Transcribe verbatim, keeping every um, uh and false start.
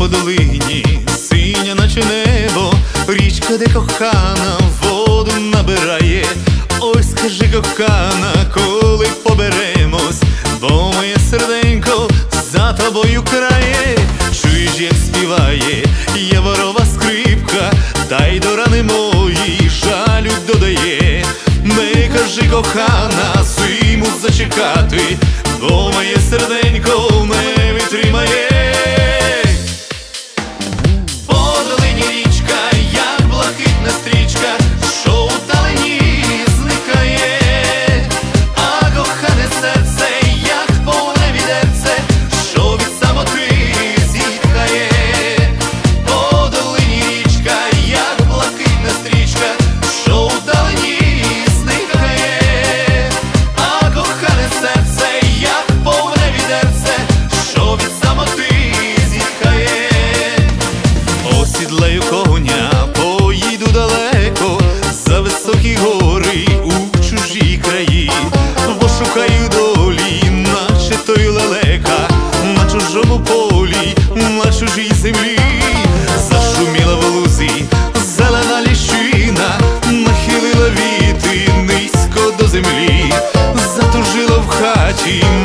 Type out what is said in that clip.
по долині, синя наче небо, річка, де кохана воду набирає. Ой, скажи, кохана, коли поберемось, бо моє серденько за тобою крає. Чуєш, як співає яворова скрипка, та й до рани моїй жалю додає. Не кажи, кохана, зиму зачекати, бо моє серденько не витримає. По долині річка, як блакитна стрічка, що вдалині зникає, а кохане серце, як повне відерце, що від самоти зітхає. По долині річка, як блакитна стрічка, що вдалині зникає, а кохане серце, як повне відерце, що від самоти зітхає. Осідлаю коня, поїду далеко, за високі гори у чужі краї, бо шукаю долі, наче той лелека, на чужому полі, на чужій землі. Зашуміла в лузі зелена ліщина, нахилила віти низько до землі, затужила в хаті